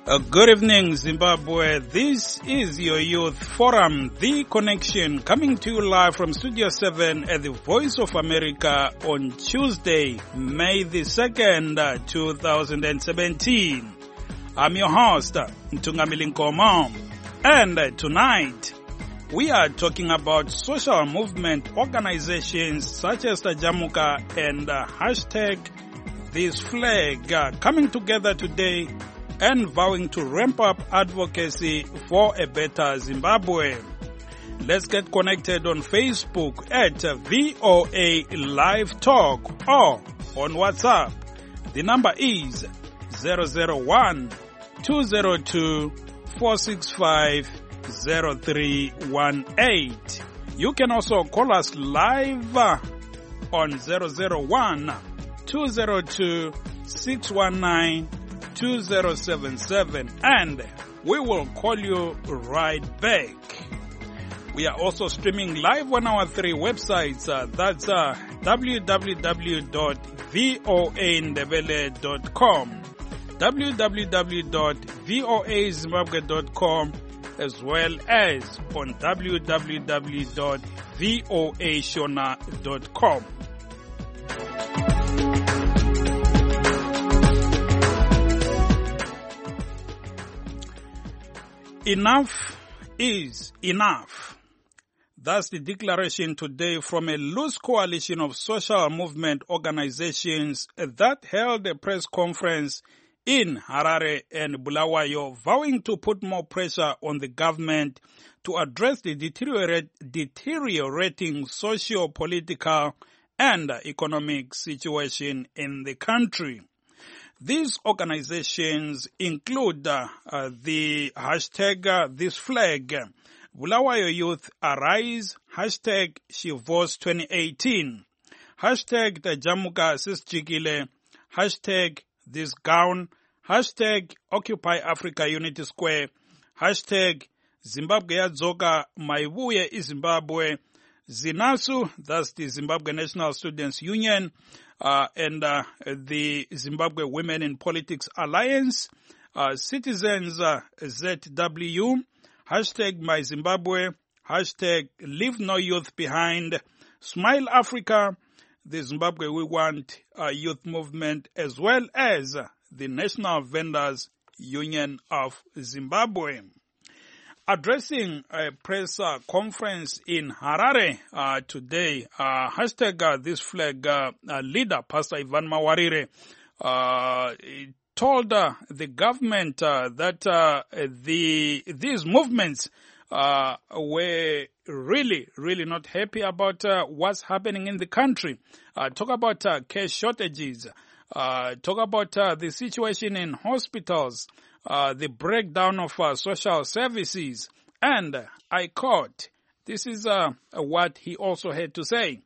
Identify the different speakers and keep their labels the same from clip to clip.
Speaker 1: Good evening, Zimbabwe. This is your Youth Forum, The Connection, coming to you live from Studio 7 at the Voice of America on Tuesday, May the 2nd, 2017. I'm your host, Ntungamili Nkomo, and tonight we are talking about social movement organizations such as the Jamuka and hashtag This Flag coming together today and vowing to ramp up advocacy for a better Zimbabwe. Let's get connected on Facebook at VOA Live Talk or on WhatsApp. The number is 001-202-465-0318. You can also call us live on 001-202-619-2077 and we will call you right back. We are also streaming live on our three websites. That's www.voandebele.com, www.voazimbabwe.com, as well as on www.voashona.com. Enough is enough. That's the declaration today from a loose coalition of social movement organizations that held a press conference in Harare and Bulawayo, vowing to put more pressure on the government to address the deteriorating socio-political and economic situation in the country. These organizations include the hashtag This Flag, Bulawayo Youth Arise, hashtag Shivos 2018, hashtag the Jamuka Sisjikile, hashtag This Gown, hashtag Occupy Africa Unity Square, hashtag Zimbabwe Yadzoka Maibuye iZimbabwe, ZINASU, that's the Zimbabwe National Students Union, and the Zimbabwe Women in Politics Alliance, Citizens ZW, hashtag My Zimbabwe, hashtag Leave No Youth Behind, Smile Africa, the Zimbabwe We Want Youth Movement, as well as the National Vendors Union of Zimbabwe. Addressing a press conference in Harare today, hashtag This Flag leader, Pastor Ivan Mawarire, told the government that these movements were really not happy about what's happening in the country. Talk about cash shortages, talk about the situation in hospitals, the breakdown of social services, and I quote, this is what he also had to say.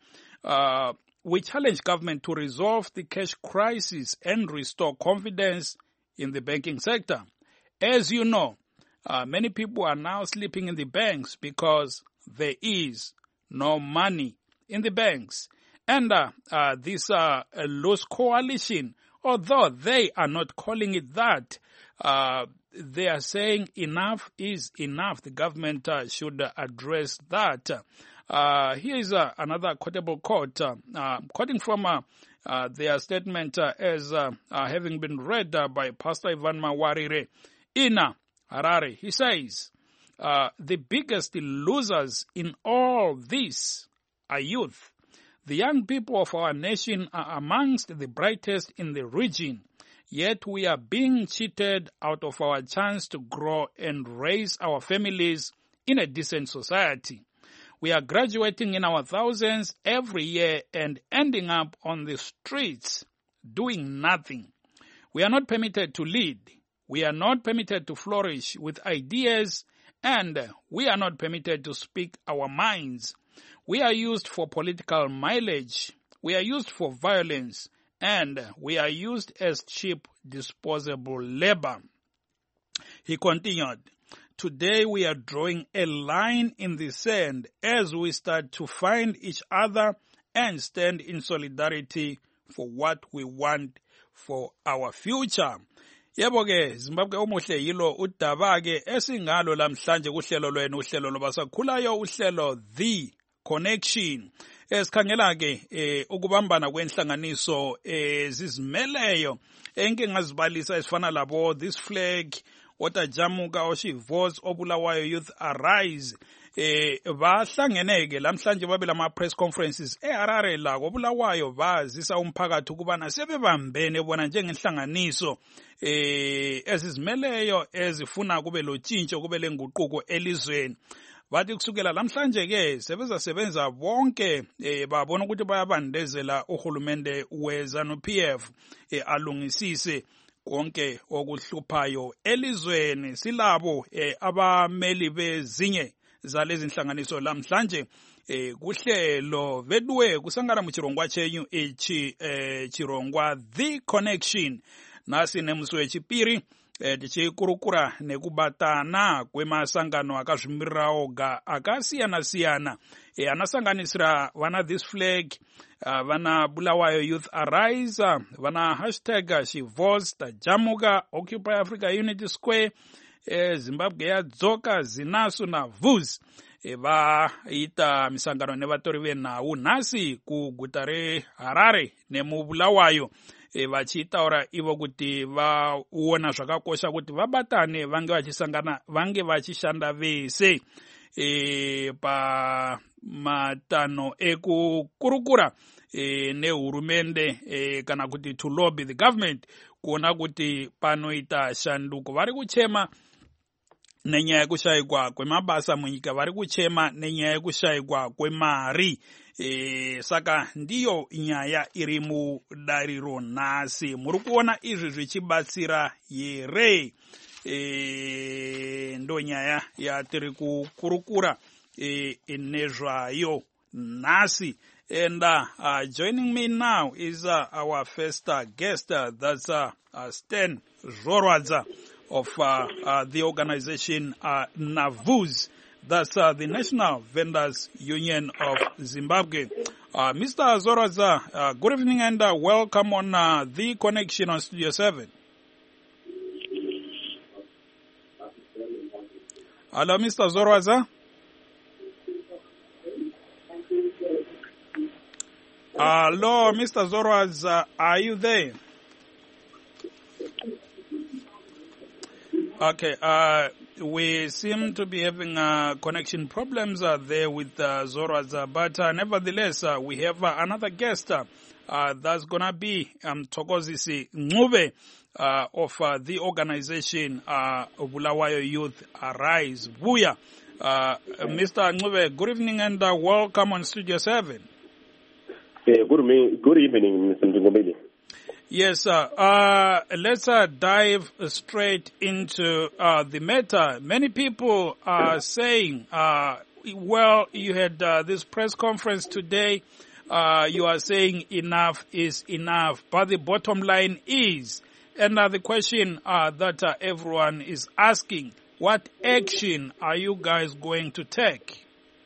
Speaker 1: We challenge government to resolve the cash crisis and restore confidence in the banking sector. As you know, many people are now sleeping in the banks because there is no money in the banks. And this loose coalition, although they are not calling it that, they are saying enough is enough. The government should address that. Here is another quotable quote, quoting from their statement as having been read by Pastor Ivan Mawarire in Harare. He says, the biggest losers in all this are youth. The young people of our nation are amongst the brightest in the region, yet we are being cheated out of our chance to grow and raise our families in a decent society. We are graduating in our thousands every year and ending up on the streets doing nothing. We are not permitted to lead. We are not permitted to flourish with ideas, and we are not permitted to speak our minds. We are used for political mileage. We are used for violence, and we are used as cheap, disposable labor. He continued, today we are drawing a line in the sand as we start to find each other and stand in solidarity for what we want for our future. Yebo-ke Zimbabwe omuhle yilo udaba-ke esingalo lamhlanje kuhlelo lwenu uhlelo lobasakhulayo uhlelo The Connection esikhangela-ke ukubambana kwenhlanganiso zizimeleyo enke ngazibalisa ezifana labo This Flag, Otajamuka, Oshivos, Obulawayo Youth Arise bahlangeneke lamhlanje babe lama press conferences eHarare la koBulawayo bazisa umphakathi ukubana sebebambene bona njengenhlanganiso ezizimeleyo ezifuna kube lotshintsho kube lenguquko elizweni. Bathi kusukela lamhlanje-ke sebenza bonke babona ukuthi bayabandezela uhulumende weZANU-PF alungisise konke okuhluphayo elizweni. Silabo abameli bezinye zalezi nhlanganiso lamhlanje kuhlelo vedwe kusangana muchirongwa chenyu chirongwa The Connection nasi nemusi chipiri tichikurukura nekubatana kwemasangano akazvimirirawo akasiyana-siyana anasanganisira vana This Flag, vana Bulawayo Youth Arise, vana #Shivos, Tajamuka, Occupy Africa Unity Square, Zimbabwe yadzoka, Zinasu na Vuz vaita misangano nevatori venhau nhasi kuguta reHarare nemubulawayo vachitaura ivo kuti vaona zvakakosha kuti vabatane vange vachishanda vese pamatano ekukurukura nehurumende kana kuti to lobby the government kuona kuti panoita shanduko. Vari kuchema nenyaya yekushayikwa kwemabasa munyika, vari kuchema nenyaya yekushayikwa kwemari. Saka ndiyo nyaya iri mudariro nhasi. Muri kuona izvi zvichibatsira here? Ndo nyaya yatiri kukurukura nezvayo nhasi. And joining me now is our first guest, that's Stan Zorwadza of the organization NAVUZ, that's the National Vendors Union of Zimbabwe. Mr. Zorwadza, good evening and welcome on The Connection on Studio 7. Hello, Mr. Zorwadza. Hello, Mr. Zorwadza, are you there? Okay, we seem to be having connection problems there with Zorwadza, but nevertheless, we have another guest that's going to be Thokozisi Ncube of the organization Bulawayo Youth Arise, Buya. Mr. Ncube, good evening and welcome on Studio 7.
Speaker 2: Good evening, Mr. Ndungomeli.
Speaker 1: Yes, let's dive straight into the matter. Many people are saying, well, you had this press conference today. You are saying enough is enough. But the bottom line is, and the question that everyone is asking, what action are you guys going to take?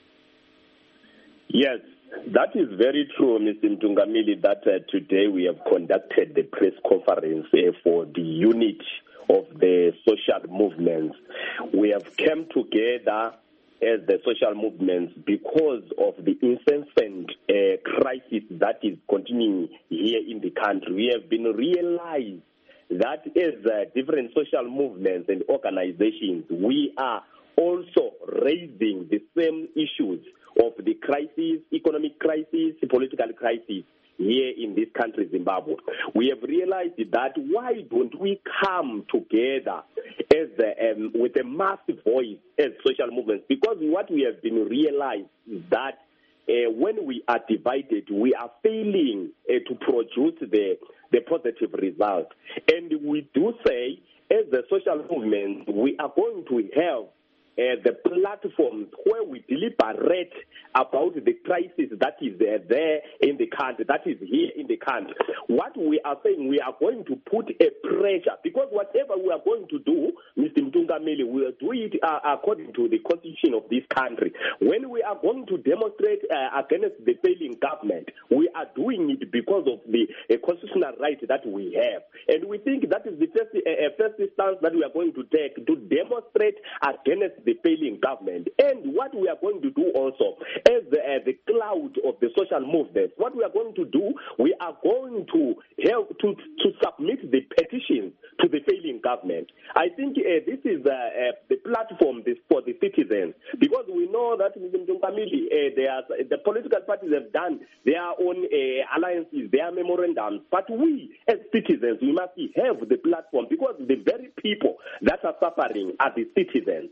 Speaker 2: Yes. That is very true, Mr. Mtungamili, that today we have conducted the press conference for the unit of the social movements. We have come together as the social movements because of the incessant crisis that is continuing here in the country. We have been realized that as different social movements and organizations, we are also raising the same issues of the crisis, economic crisis, political crisis here in this country, Zimbabwe. We have realized that why don't we come together as with a massive voice as social movements? Because what we have been realized is that when we are divided, we are failing to produce the positive result. And we do say, as the social movement, we are going to have the platforms where we deliberate about the crisis that is there in the country, that is here in the country. What we are saying, we are going to put a pressure, because whatever we are going to do, Mr. Mtungameli, we will do it according to the constitution of this country. When we are going to demonstrate against the failing government, we are doing doing it because of the constitutional right that we have. And we think that is the first stance that we are going to take to demonstrate against the failing government. And what we are going to do also, as the cloud of the social movement, what we are going to do, we are going to help to submit the petition to the failing government. I think this is the platform for the citizens, because we know that the political parties have done their own alliances, their memorandums, but we as citizens, we must have the platform, because the very people that are suffering are the citizens.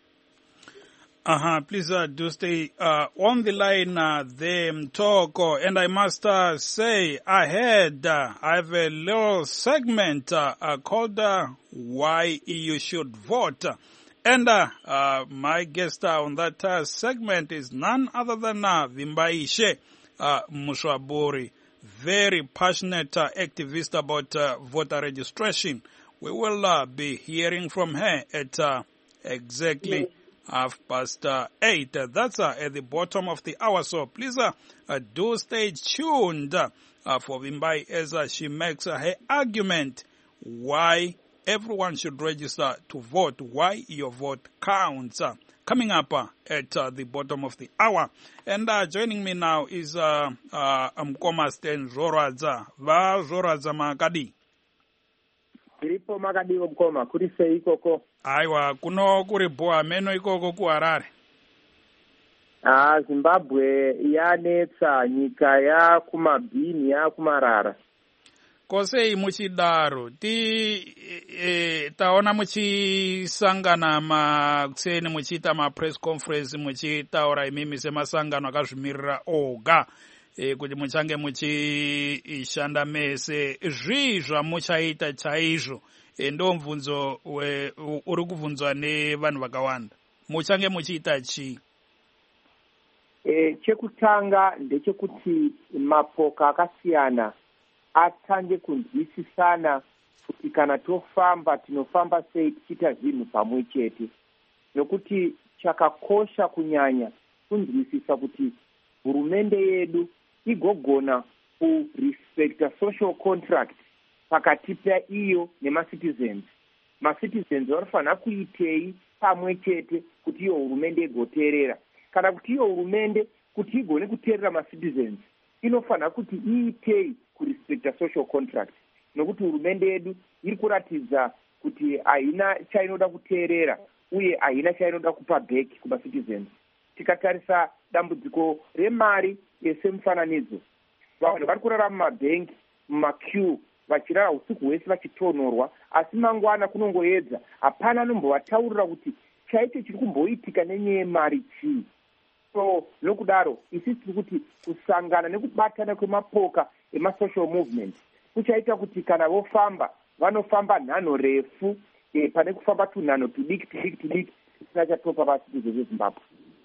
Speaker 1: Please do stay on the line them talk, and I must say I have a little segment called Why You Should Vote, and my guest on that segment is none other than Vimbaishe Mushwaburi, very passionate activist about voter registration. We will be hearing from her at exactly 8:30. That's at the bottom of the hour, so please do stay tuned for Vimbai as she makes her argument why everyone should register to vote, why your vote counts. Coming up at the bottom of the hour. And joining me now is Mkoma Sten Zvoradza. Va Zvoradza makadi.
Speaker 3: Iripo makadi Mkoma, kuri sei ikoko?
Speaker 1: Aiwa, kuno kuri boa meno ikoko ku Harare.
Speaker 3: Zimbabwe yanetsa, nyika yakumabhini yakumarara.
Speaker 1: Kosei muchidaro taona muchisangana makuseni muchiita mapress conference muchitaura imimi semasangano akazvimirira oga kuti muchange muchishanda mese zvii zvamuchaita chaizvo. Ndo mvunzo uri kubvunzwa nevanhu vakawanda, muchange muchiita chii?
Speaker 3: Chekutanga ndechekuti mapoka akasiyana atange kunzwisisana kuti kana tofamba tinofamba sei tichiita zvinhu pamwe chete, nokuti chakakosha kunyanya kunzwisisa kuti hurumende yedu igogona kurespecta social contract pakati paiyo nemacitizens. Macitizens vanofanira kuitei pamwe chete kuti iyo hurumende igoteerera, kana kuti iyo hurumende kuti igone kuteerera macitizens inofanira kuti iitei kurespecta social contract, nokuti hurumende yedu iri kuratidza kuti haina chainoda kuteerera uye haina chainoda kupa bheki kumacitizens. Tikatarisa dambudziko remari semufananidzo, vanhu vari kurara mumabhengi, mumaqueue, vachirara usiku hwese vachitonhorwa, asi mangwana kunongoedza, hapana anombovataurira kuti chaicho chiri kumboitika nenyaya yemari chii. So nokudaro isi tiri kuti kusangana nekubatana kwemapoka emasocial movement kuchaita kuti kana vofamba vanofamba nhanho refu pane kufamba tunhanho tudiki tisina chatopa vacitizens veZimbabwe.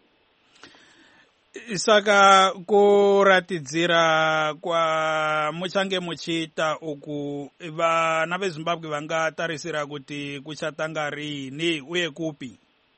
Speaker 1: Saka kuratidzira kwamuchange muchiita uku, vana veZimbabwe vangatarisira kuti kuchatanga rini uye kupi?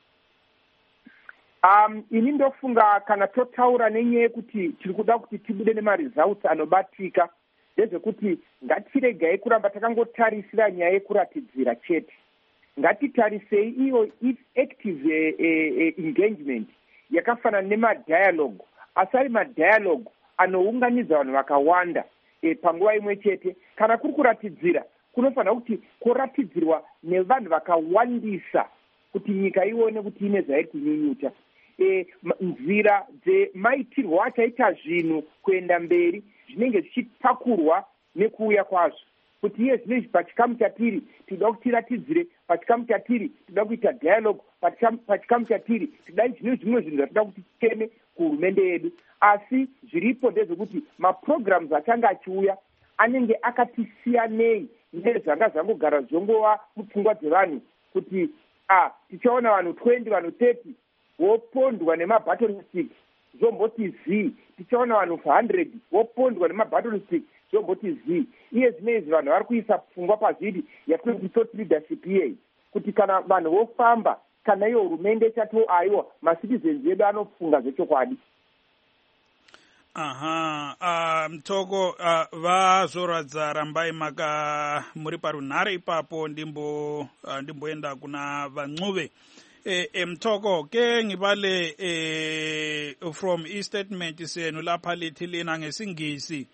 Speaker 3: Ini ndofunga kana totaura nenyaya yekuti tiri kuda kuti tibude nemaresults anobatika, ndezvekuti ngatiregai kuramba takangotarisira nyaya yekuratidzira chete. Ngatitarisei iyo active engagement yakafanana nemadialogue, asari madialogue anounganidza vanhu vakawanda panguva imwe chete. Kana kuri kuratidzira, kunofanira kuti kuratidzirwa nevanhu vakawandisa kuti nyika ione kuti ine zvairi kunyunyuta. Nzira dzemaitirwo achaita zvinhu kuenda mberi zvinenge zvichitakurwa nekuuya kwazvo, kuti iye zvinezvi pachikamu chatiri tinoda kuti tiratidzire, pachikamu chatiri tinoda kuita dialogue, pachikamu chatiri tinoda zvimwe zvinhu zvatoda kuti titeme kuhurumende yedu. Asi zviripo ndezvekuti maprograms achange achiuya anenge akatisiyanei nezvanga zvangogara zvongova mupfungwa dzevanhu kuti tichaona vanhu 20 vanhu 30 vopondwa nemabattle stick zvomboti zii, tichaona vanhu 100 vopondwa nemabattle stick zvomboti zii. Iye zvinezvi vanhu vari kuisa pfungwa pazviri yatinoti thought leadership iyei, kuti kana vanhu vofamba, kana iyo hurumende chato aiwa macitizens edu anofunga zvechokwadi.
Speaker 1: Mtoko va zoradza rambai maka muri parunhare ipapo ndimboenda kuna vancuve. Mtoko ke ngibale from e-statement senu lapha lithi lina ngesingisi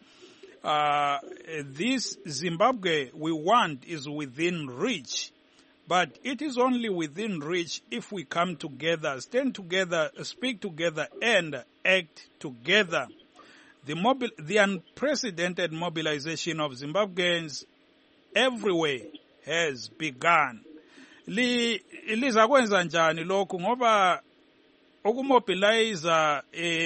Speaker 1: this Zimbabwe we want is within reach, but it is only within reach if we come together, stand together, speak together and act together. The unprecedented mobilization of Zimbabweans everywhere has begun. Liza kwenza njani lokhu ngoba ukumobilize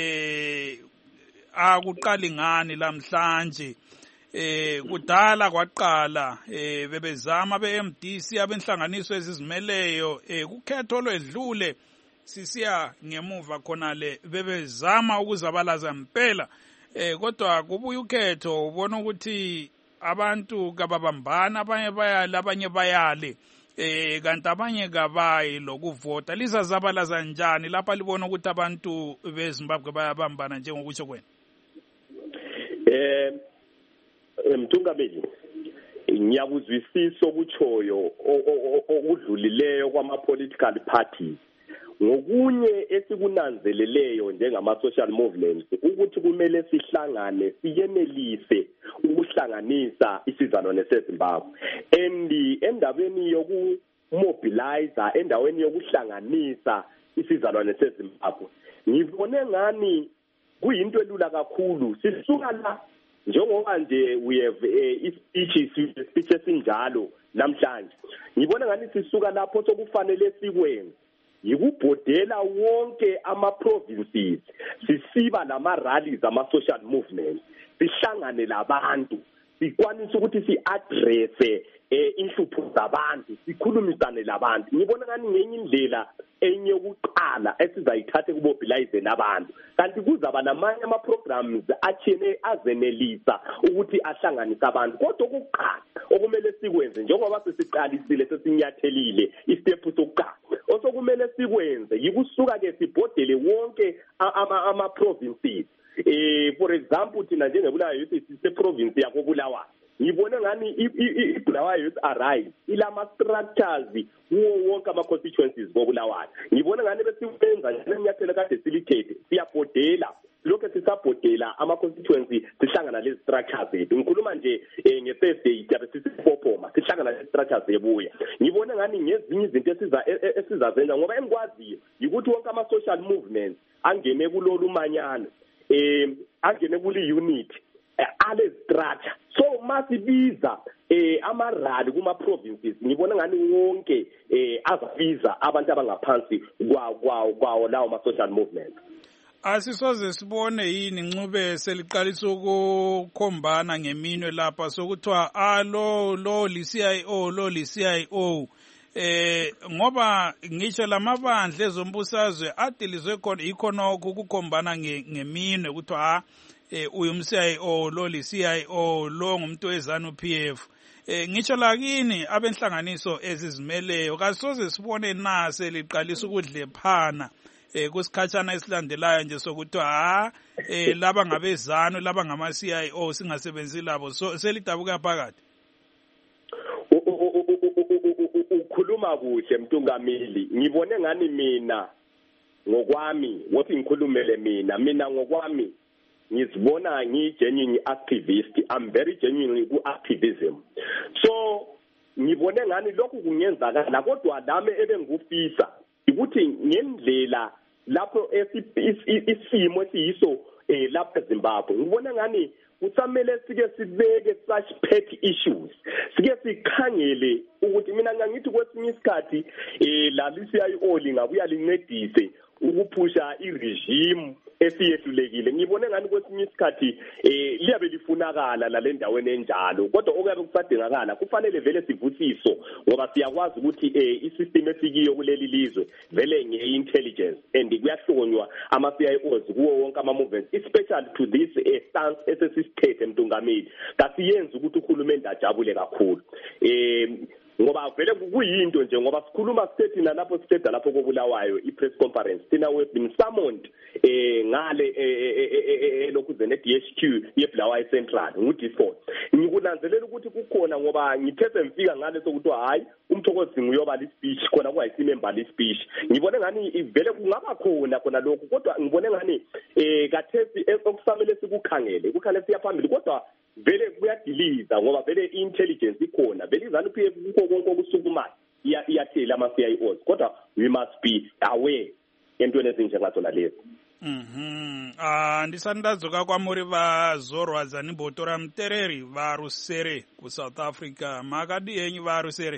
Speaker 1: akuqali ngani lamhlanje kudala kwaqala bebezama beMDC abenhlanganiso ezizimeleyo kukhetho lwedlule sisiya ngemuva khona le bebezama ukuzabalaza impela kodwa kubuya ukhetho ubona ukuthi abantu kababambana abanye bayale kanti abanye kabayi lokuvota lizazabalaza njani lapha libona ukuthi abantu beZimbabwe bayabambana njengokutsho kwena
Speaker 2: Mthungameli ngiyakuzwisisa okutshoyo okudlulileyo kwama-political parties ngokunye esikunanzeleleyo njengama-social movements ukuthi kumele sihlangane siyenelise ukuhlanganisa isizalwane seZimbabwe endabeni yokumobilize endaweni yokuhlanganisa isizalwane seZimbabwe ngibone ngani kuyinto elula kakhulu sisuka la njengoba nje we have ispeech esinjalo namhlanje ngibona ngani sisuka lapho sokufanele sikwenze yikubhodela wonke ama-provinces sisiba nama-rallies ama-social movements sihlangane labantu sikwanisa ukuthi si-addresse inhlupho zabantu sikhulumisane labantu ngibona ngani ngenye indlela enye yokuqala esizayithathe kumobilize nabantu kanti kuzaba namanye ama-programs athene azenelisa ukuthi ahlanganise abantu kodwa okuqala okumele sikwenze njengoba sesiqalisile sesinyathelile istep sokuqala osokumele sikwenze yikusuka-ke sibhodele wonke ama-provinces for example thina njengebulawayo youth siseprovince yakobulawayo ngibone ngani ibulawayo youth arise ilama-structures kuwo wonke ama-constituencies kobulawayo ngibone ngani besikwenza njengenyathelo kade silithethe siyabhodela lokho sisabhodela ama-constituency sihlangana lezi structures zethu ngikhuluma nje nge-Thursday siyabe sisiphopoma sihlangana lezi structures ebuya ngibone ngani ngezinye izinto esizazenza ngoba engikwaziyo yikuthi wonke ama-social movements angene kulolu manyano angene kuli unit ale structure so masibiza ama-rally kuma-provinces ngibona ngani wonke azabiza abantu abangaphansi kwawo lawo ma-social movement
Speaker 1: asisoze sibone yini Ncube seliqalisa ukukhombana ngeminwe lapha sokuthiwa lo li-CIO ngoba ngisho lamabandla ezombusazwe adilizwe khona ikhonokho ukukhombana ngeminwe kuthiwa uyumCIO lo li-CIO lo ngumuntu weZANU-PF ngisho lakini abenhlanganiso ezizimeleyo kasoze sibone na seliqalisa ukudlephana kusikhatshana esilandelayo nje sokuthi laba ngabezanu laba ngama-CIO singasebenzi labo so selidabuka phakathi
Speaker 2: ukhuluma kuhle Mtungameli ngibone ngani mina ngokwami wothi ngikhulumele mina ngokwami ngizibona ngiyi-genuine activist I'm very genuine ku-activism so ngibone ngani lokhu kungenzakala kodwa lami ebengufisa ukuthi ngendlela lapho isimo esiyiso lapha eZimbabwe ngibona ngani kusamele sike sibeke such pet issues sike sikhangele ukuthi mina ngithi kwesinye isikhathi la li-CIO lingabuya lincedise ukuphusha iregime esiyehlulekile ngibone ngani kwesinye isikhathi liyabe lifunakala la lendaweni enjalo kodwa okuyabe kusadingakala kufanele vele sivusiso ngoba siyakwazi ukuthi isystem esikiyo kuleli lizwe vele nge-intelligence and kuyahlonywa ama-CIOs kuwo wonke ama-movements especially to this stance esesisithethe Mtungameli kasiyenza ukuthi uhulumende ajabule kakhulu ngoba vele kuyinto nje ngoba sikhuluma sithethi nalapho siqeda lapho kobulawayo i-press conference thina we've been summoned ngale lokuzene DHQ yeBulawayo Central ngu-D4 ngikunanzelela ukuthi kukhona ngoba ngithethe ngifika ngale sokuthiwa hayi uMthokozi uyobala ispeech khona kuyisimember ispeech ngibone ngani vele kungaba khona lokho kodwa ngibone ngani kathesi okusamele sikukhangele siyaphambili kodwa vele kuyadiliza ngoba vele i-intelligence ikhona vele izanu phe kukho konke okusukumayo iyathela ama-CIOs kodwa we must be aware entweni ezinjengazo lezi.
Speaker 1: Ndisandazoka kwamuri vazorwadza nibotora mutereri varusere kuSouth Africa makadi henyu varusere.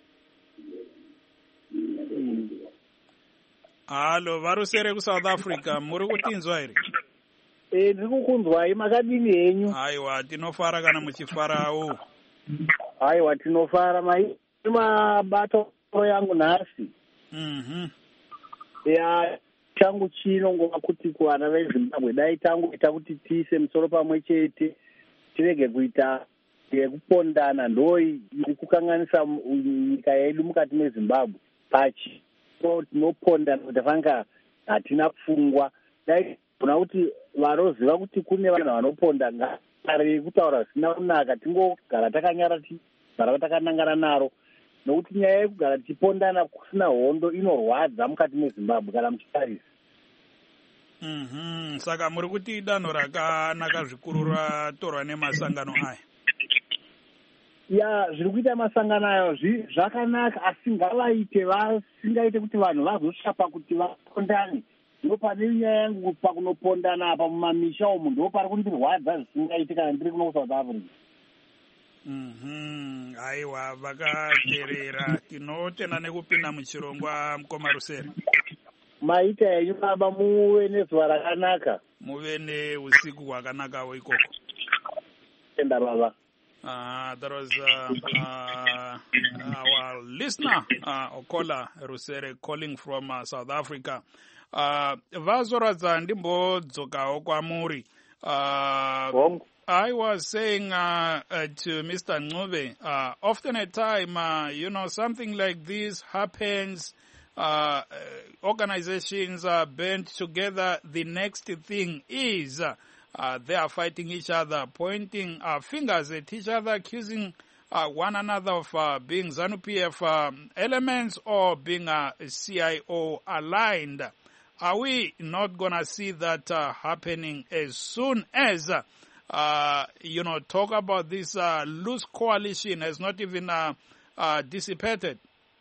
Speaker 1: Halo varusere kuSouth Africa muri kutinzwa here?
Speaker 4: Ndiri kukunzwai makadini henyu?
Speaker 1: Aiwa tinofara kana muchifarawo.
Speaker 4: Aiwa tinofara mabata yangu nhasi. Ya changu chino ngova kuti kuvana veZimbabwe dai tangoita kuti tiise musoro pamwe chete tirege kuita yekupondana ndo iri kukanganisa nyika yedu mukati meZimbabwe pachi tinopondana kuti vanga hatina pfungwa dai kuna kuti varoziva kuti kune vanhu vanoponda ngare kutaura zvisina kunaka tingogara takanyara takanangana naro nokuti nyaya yekugara tichipondana kusina hondo inorwadza mukati meZimbabwe kana muchitarisa.
Speaker 1: Saka muri kuti danho rakanaka zvikuru ratorwa nemasangano aya.
Speaker 4: Ya zviri kuita masangano ayo zvakanaka asi ngavaite vasingaite kuti vanhu vazosvapa kuti vapondane. Ndipo pane nyaya yangu pakunopondana apa mumamisha umu ndipo pari kundirwadza zvisingaite kana ndiri kuno kuSouth Africa.
Speaker 1: Aiwa vakateerera tinotenda nekupinda muchirongwa mukoma Rusere.
Speaker 4: Maita yenyu baba muve nezuva rakanaka.
Speaker 1: Muve neusiku hwakanakawo ikoko.
Speaker 4: Tenda baba.
Speaker 1: That was our listener, Okola Rusere, calling from South Africa. Vazoradza ndimbodzokawo kwamuri. I was saying to Mr. Ncube, often at time, something like this happens, organizations are band together. The next thing is they are fighting each other, pointing fingers at each other, accusing one another of being ZANU-PF elements or being CIO aligned. Are we not going to see that happening as soon as talk about this loose coalition has not even dissipated?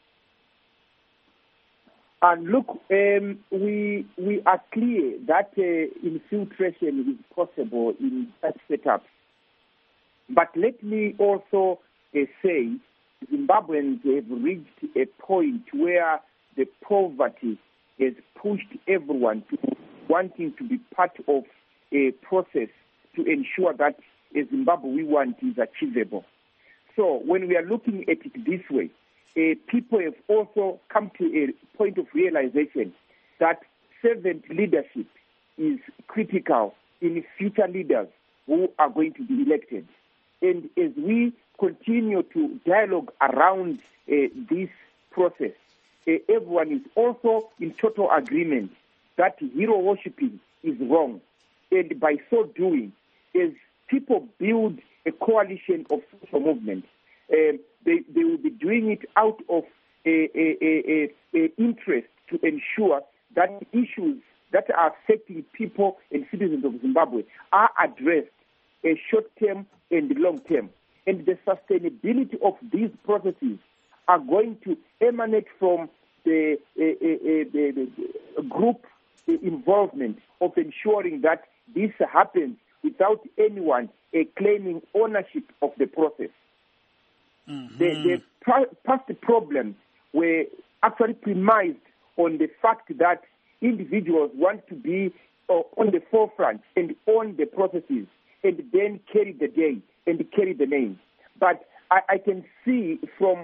Speaker 3: And look, we are clear that infiltration is possible in such setups. But let me also say Zimbabweans have reached a point where the poverty has pushed everyone to wanting to be part of a process to ensure that a Zimbabwe we want is achievable. So when we are looking at it this way, people have also come to a point of realization that servant leadership is critical in future leaders who are going to be elected. And as we continue to dialogue around this process, everyone is also in total agreement that hero worshipping is wrong. And by so doing, as people build a coalition of social movements, they will be doing it out of interest to ensure that issues that are affecting people and citizens of Zimbabwe are addressed short-term and long-term. And the sustainability of these processes are going to emanate from the group involvement of ensuring that this happens without anyone claiming ownership of the process. The past problems were actually premised on the fact that individuals want to be on the forefront and own the processes and then carry the day and carry the name. But I can see from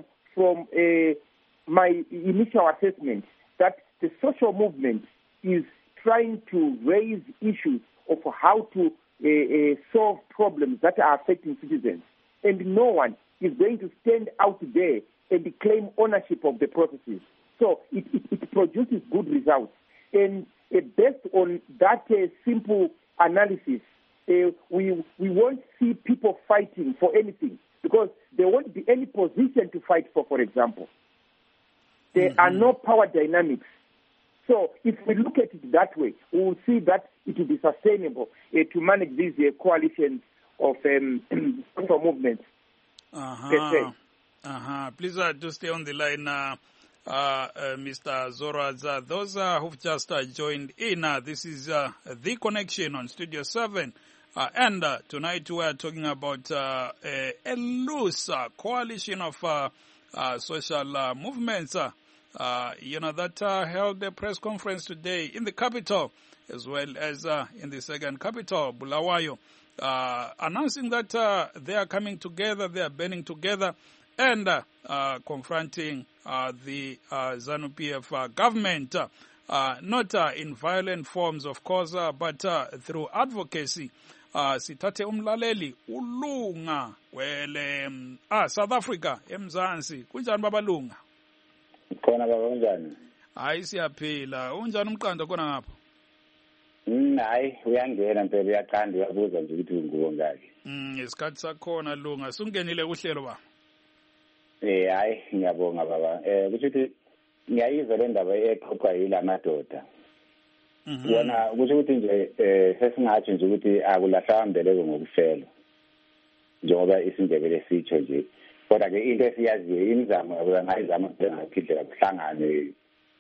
Speaker 3: my initial assessment that the social movement is trying to raise issues of how to solve problems that are affecting citizens. And no one is going to stand out there and claim ownership of the processes. So it produces good results. And based on that simple analysis, we won't see people fighting for anything because there won't be any position to fight for example. There are no power dynamics. So if we look at it that way, we will see that it will be sustainable to manage these coalitions of social movements.
Speaker 1: Please do stay on the line, Mr. Zoradza. Those who've just joined in, this is The Connection on Studio 7. And tonight we are talking about a loose coalition of social movements, that held a press conference today in the capital, as well as in the second capital, Bulawayo, announcing that they are coming together, they are banding together, and confronting the ZANU-PF government, not in violent forms, of course, but through advocacy. Sithathe umlaleli uLunga wele South Africa eMzansi. Kunjani baba Lunga?
Speaker 5: Khona baba unjani?
Speaker 1: Hayi siyaphila. Unjani umqando khona ngapha?
Speaker 5: Hayi uyangena mpela uyaqanda uyabuza nje ukuthi nguwo ngaki.
Speaker 1: Isikhathi sakhona Lunga. Sungenile kuhlelo ba?
Speaker 5: Hayi ngiyabonga baba. Kusho ukuthi ngiyayizwa le ndaba exoxa yila madoda. Wona kusho ukuthi nje sesingathi nje ukuthi akulahlwa mbeleko ngokufela. Njengoba isindebele sitsho nje. Kodwa ke into esiyaziyo imizamo ngayizama ukuphindela kuhlangane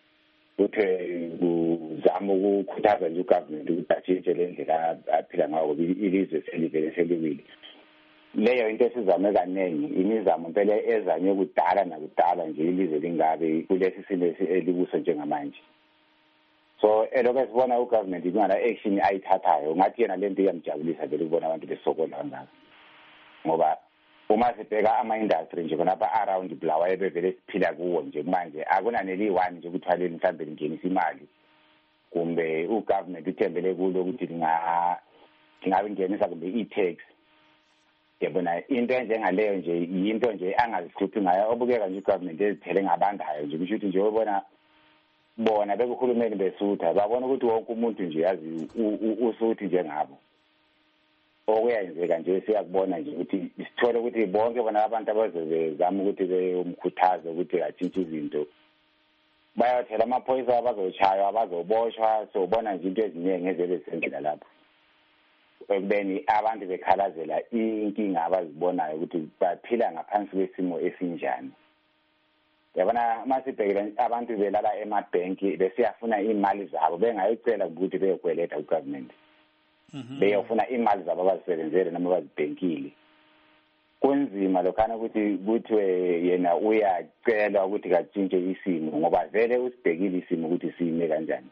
Speaker 5: ukuthi kuzama ukukhuthaza nje ugovernment ukuthi atshintshe le ndlela aphila ngayo ilizwe selivele seliwile. Leyo into esizame kaningi imizamo impela ezanye kudala nakudala nje ilizwe lingabe kulesi simo elibuso njengamanje. So elokho sibona ugovernment ingana action ayithathayo ngathi yena lento iyamjabulisa vele ukubona abantu besokola ngakho. Ngoba uma sibheka ama-industry nje khonapha around Bulawayo bevele siphila kuwo nje manje akunaneli one nje ukuthi haleni mhlawumbe lingenisa imali kumbe ugovernment uthembele kulo ukuthi lingabe ingenisa kumbe i-tax. Yabona into enjengaleyo nje yinto nje angazihluphi ngayo obukeka nje ugovernment ezithele ngabandayo nje kusho ukuthi nje ubona bona bekuhulumeni besutha babona ukuthi wonke umuntu nje yazi usuthi njengabo. Okuyenzeka nje siyakubona nje ukuthi sithole ukuthi bonke bona abantu abazozama ukuthi beyomkhuthaza ukuthi atshintshe izinto bayathela amaphoyisa abazochaywa abazoboshwa sobona nje into eziningi ezebe sendlela lapho. Ekubeni abantu bekhalazela inkinga abazibonayo ukuthi baphila ngaphansi kwesimo esinjani. Yabona masibhekela abantu belala emabhenki besiyafuna imali zabo bengayicela ukuthi beyokweleta ugovernment. Beyofuna imali zabo abazisebenzele noma bazibhenkile. Kunzima lokhana ukuthi kuthiwe yena uyacela ukuthi katshintshe isimo ngoba vele usibhekile isimo ukuthi sime kanjani.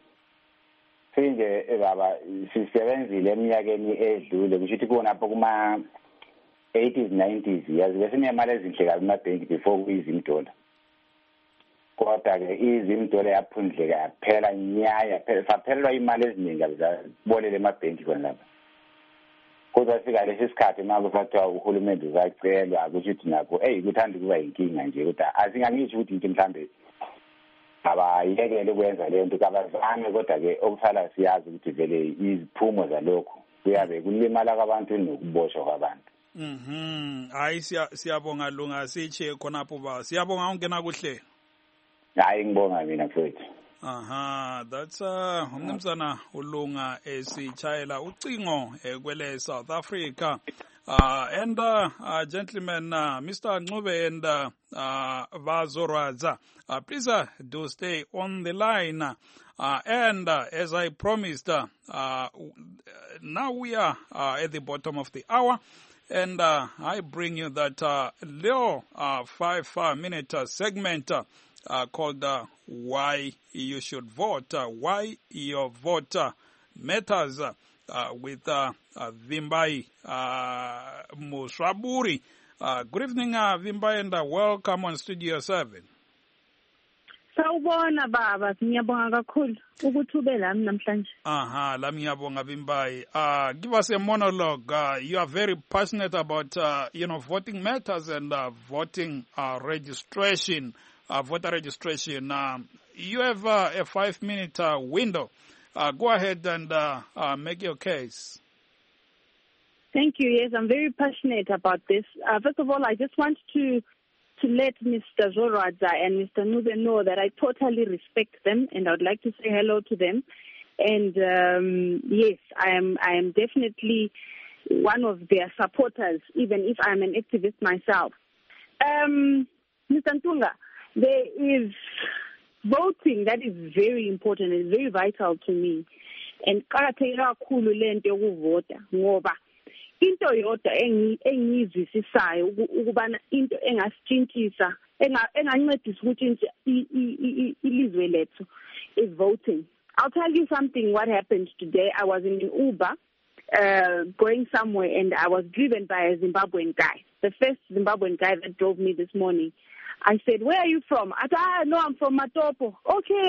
Speaker 5: Sinje baba sisebenzile eminyakeni edlule kusho ukuthi khonapho kuma 80s 90s yazi besinemali ezinhle kabi emabhenki before kuyizimdola. Kodwa-ke izimdola yaphundleka yaphela nyaya saphelelwa imali eziningi abizabolele emabhenki khona lapha. Kodwa sika lesi sikhathi manje kusathiwa uhulumende uzacelwa kusho ukuthi nakho kuthanda kuba yinkinga nje kodwa asingangisho ukuthi into mhlambe abayekele ukwenza leyo nto kabazame kodwa-ke okusala siyazi ukuthi vele iziphumo zalokho kuyabe kulimala kwabantu nokuboshwa kwabantu.
Speaker 1: Hayi siyabonga Lunga siche khonapho ba siyabonga ungena kuhle.
Speaker 5: Hayi ngibonga mina mfowethu.
Speaker 1: That's umnumzana uLunga esichayela ucingo kwele South Africa. And gentlemen, Mr. Ncube and Vazoradza, please do stay on the line. And as I promised, now we are at the bottom of the hour. And I bring you that little 5-minute segment called Why You Should Vote, Why Your Vote Matters, with Vimbai Mushaburi. Good evening, Vimbai, and welcome on Studio 7.
Speaker 6: Sawubona Ngiyabona baba, ngiyabonga kakhulu ukuthi ube lami namhlanje.
Speaker 1: Lami ngiyabonga Bimbayi. Give us a monologue. You are very passionate about voting matters and voting registration, voter registration. You have a 5-minute window. Go ahead and make your case.
Speaker 6: Thank you. Yes, I'm very passionate about this. First of all, I just want to let Mr. Zoradza and Mr. Nube know that I totally respect them, and I would like to say hello to them. And yes, I am definitely one of their supporters, even if I'm an activist myself. Mr. Ntunga, there is voting that is very important and very vital to me. And karakterira kakhulu lento yokuvota ngoba into yodwa engizwisisayo ukubana into engasitshintshisa engancedisa ukuthi ilizwe lethu is voting. I'll tell you something what happened today. I was in an Uber going somewhere and I was driven by a Zimbabwean guy. The first Zimbabwean guy that drove me this morning. I said, "Where are you from?" I said, "No, I'm from Matopo." "Okay,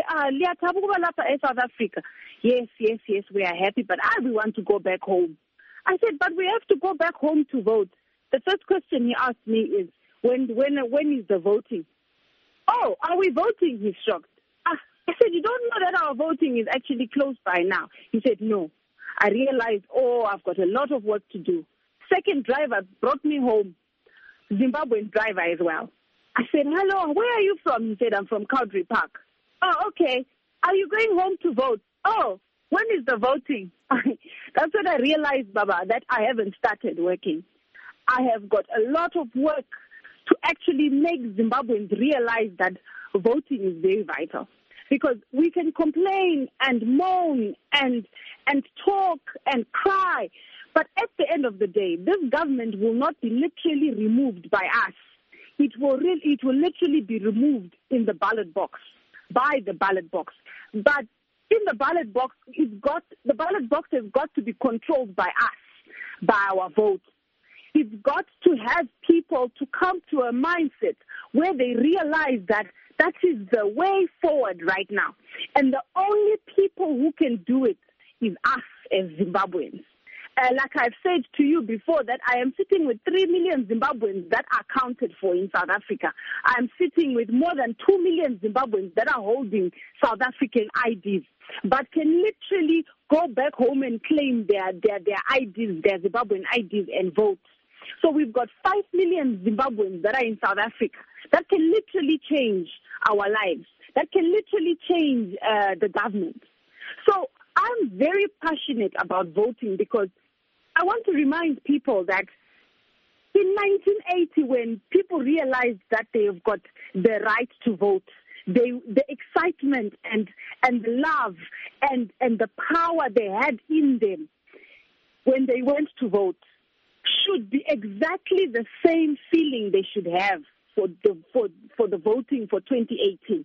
Speaker 6: South Africa." Yes, we are happy, but we want to go back home. I said, "But we have to go back home to vote." The first question he asked me is, when is the voting? "Oh, are we voting?" He's shocked. I said, "You don't know that our voting is actually close by now?" He said, "No." I realized, I've got a lot of work to do. Second driver brought me home, Zimbabwean driver as well. I said, "Hello, where are you from?" He said, "I'm from Cowdrey Park." "Oh, okay. Are you going home to vote?" "Oh, when is the voting?" That's when I realized, Baba, that I haven't started working. I have got a lot of work to actually make Zimbabweans realize that voting is very vital. Because we can complain and moan and talk and cry, but at the end of the day, this government will not be literally removed by us. It will literally be removed in the ballot box, by the ballot box. But in the ballot box, the ballot box has got to be controlled by us, by our vote. It's got to have people to come to a mindset where they realize that is the way forward right now. And the only people who can do it is us as Zimbabweans. Like I've said to you before, that I am sitting with 3 million Zimbabweans that are counted for in South Africa. I am sitting with more than 2 million Zimbabweans that are holding South African IDs, but can literally go back home and claim their IDs, their Zimbabwean IDs, and vote. So we've got 5 million Zimbabweans that are in South Africa that can literally change our lives, that can literally change the government. So I'm very passionate about voting because I want to remind people that in 1980, when people realized that they have got the right to vote, the excitement and the love and the power they had in them when they went to vote should be exactly the same feeling they should have for the voting for 2018.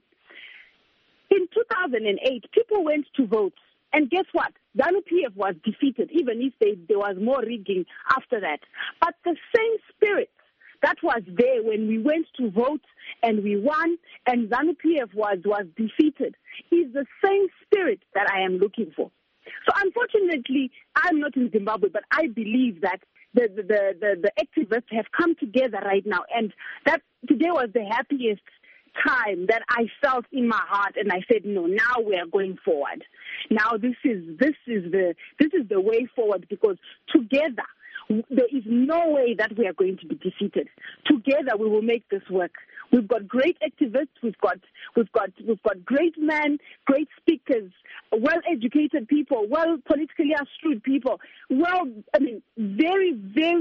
Speaker 6: In 2008, people went to vote. And guess what? ZANU-PF was defeated, even if there was more rigging after that. But the same spirit that was there when we went to vote and we won and ZANU-PF was defeated is the same spirit that I am looking for. So unfortunately, I'm not in Zimbabwe, but I believe that the activists have come together right now, and that today was the happiest time that I felt in my heart, and I said, no, now we are going forward. Now this is the way forward, because together there is no way that we are going to be defeated. Together we will make this work. We've got great activists, we've got great men, great speakers, well-educated people, well politically astute people, very